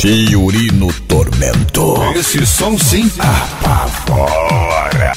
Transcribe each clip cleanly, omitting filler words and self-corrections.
Yuri no Tormento. Esse som sim apavora.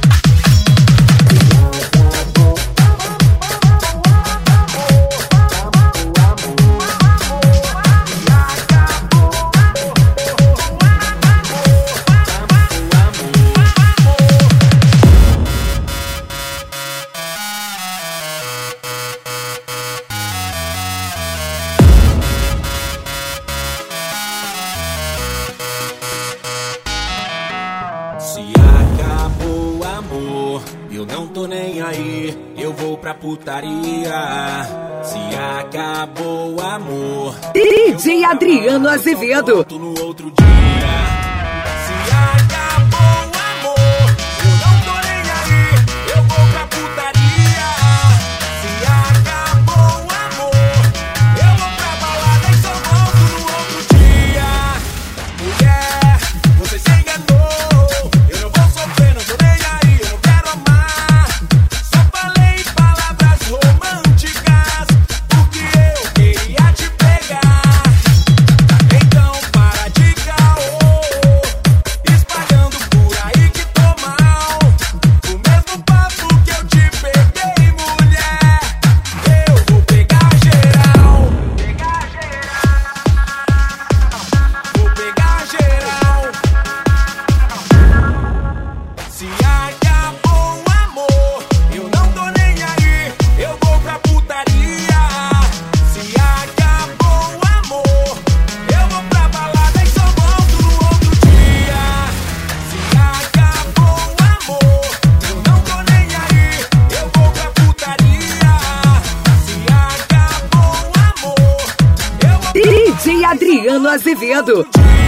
Se acabou o amor, eu não tô nem aí, eu vou pra putaria. Se acabou o amor, DJ Adriano Azevedo. no outro dia. Se acabou o amor, eu não tô nem aí, eu vou pra putaria. Se acabou o amor, eu vou pra balada e só volto no outro dia. Mulher, você se enganou. Eu não vou sofrer, não tô nem aí, eu não quero amar. Só falei palavras românticas, porque eu queria te pegar. Então para de caô, espalhando por aí que tô mal. O mesmo papo que eu te peguei, mulher, eu vou pegar geral. Vou pegar geral. Se acabou o amor, eu não tô nem aí, eu vou pra putaria. Se acabou o amor, eu vou pra balada e só volto no outro dia. Se acabou o amor, eu não tô nem aí, eu vou pra putaria. Se acabou o amor, eu vou DJ Adriano Azevedo. pra